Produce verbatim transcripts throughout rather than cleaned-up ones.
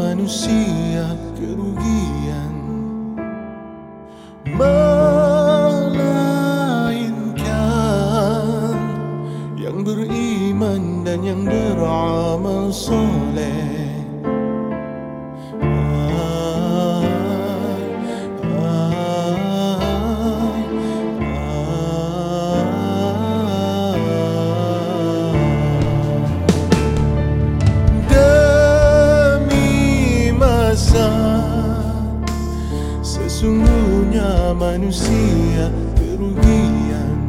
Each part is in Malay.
manusia kerugian, melainkan yang beriman dan yang beramal soleh. Sesungguhnya manusia kerugian,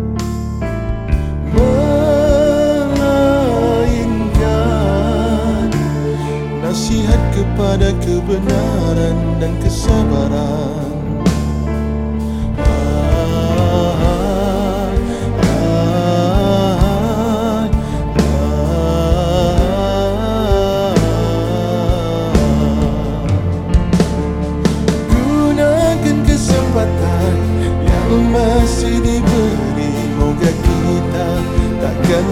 melainkan nasihat kepada kebenaran dan kesabaran. Yang masih diberi, moga kita takkan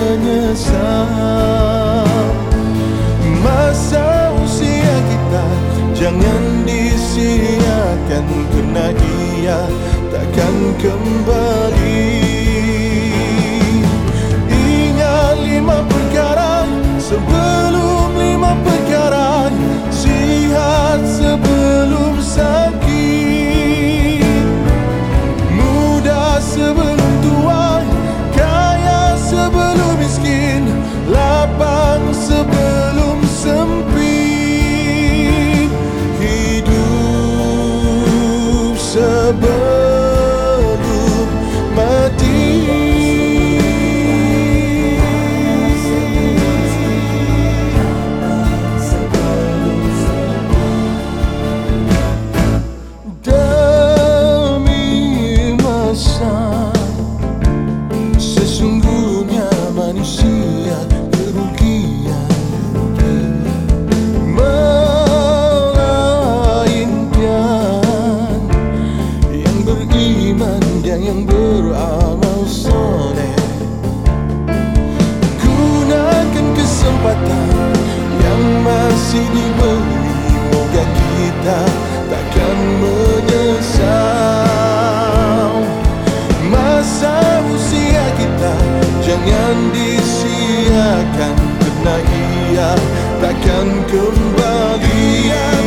menyesal. Masa usia kita jangan disia-siakan, kerana ia takkan kembali. Ingat lima perkara sebelum lima perkara, sihat sebelum sakit, sebelum tua, kaya sebelum miskin, lapang sebelum sempit, hidup sebelum mati. Sesungguhnya manusia kerugian, melainkan yang beriman dan yang beramal soleh. Gunakan kesempatan yang masih diberi, moga kita takkan menyesal. Masa usia kita jangan disia-siakan, kerana ia takkan kembali.